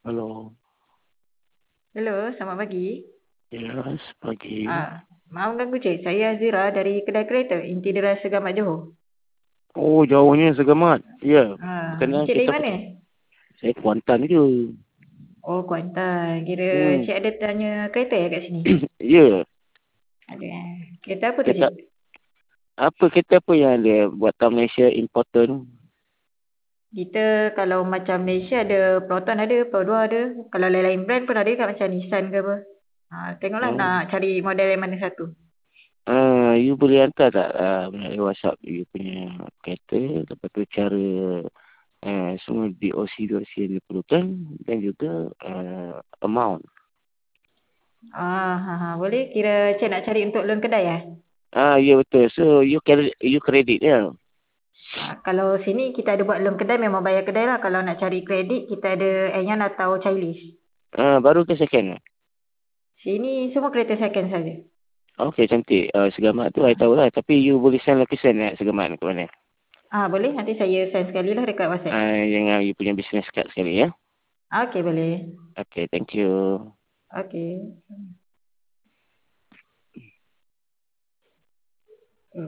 Halo, Hello, selamat pagi. ya, pagi. Maaf ganggu cik. Saya Azira dari kedai kereta Intidera Segamat Johor. Oh, jauhnya segamat. Ya, berkenaan Cik dari kita mana? saya Kuantan je. Oh, Kuantan. Kira Hmm, cik ada tanya kereta ya kat sini? ya, Ada. Kereta apa tu kita cik? kita apa yang ada buatan Malaysia important? Kita kalau macam Malaysia ada Proton ada, Pro 2 ada. Kalau lain-lain brand pun ada kat macam Nissan ke apa. Tengoklah Oh, nak cari model yang mana satu. you boleh hantar tak melalui WhatsApp you punya kereta, lepas tu cara semua DOC yang diperlukan dan juga amount. Boleh. Kira cik nak cari untuk loan kedai ya? Ya betul. So you credit ya. Kalau sini kita ada buat loan kedai memang bayar kedai lah. Kalau nak cari kredit kita ada Ayan atau Chinese. Baru ke second? Sini semua kereta second saja. Okey, cantik. Segamat tu saya tahu lah. Tapi you boleh send location segamat ni ke mana? Boleh nanti saya send sekali lah dekat WhatsApp. Yang you punya business card sekali ya. Okey boleh. Okey, thank you. Okey.